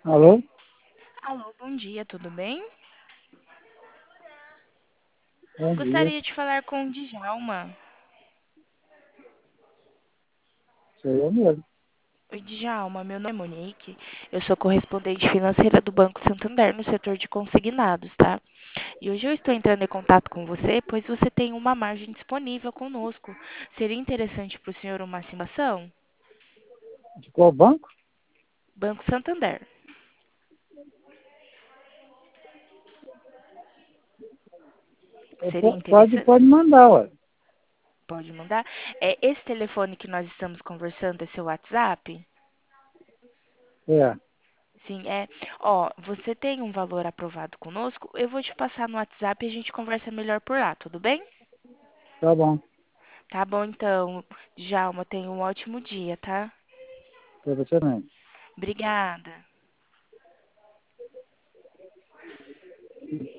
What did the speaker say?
Alô? Alô, bom dia, tudo bem? Bom dia. Gostaria de falar com o Djalma. Sou eu mesmo. Oi, Djalma, meu nome é Monique. Eu sou correspondente financeira do Banco Santander no setor de consignados, tá? E hoje eu estou entrando em contato com você, pois você tem uma margem disponível conosco. Seria interessante para o senhor uma simulação? De qual banco? Banco Santander. Seria interessante? Pode mandar, ué. Pode mandar? É esse telefone que nós estamos conversando, é seu WhatsApp? É, Sim, é. Ó, você tem um valor aprovado conosco? Eu vou te passar no WhatsApp e a gente conversa melhor por lá, tudo bem? tá bom. Tá bom, então. Djalma, tenha um ótimo dia, tá? Pra você também. Obrigada.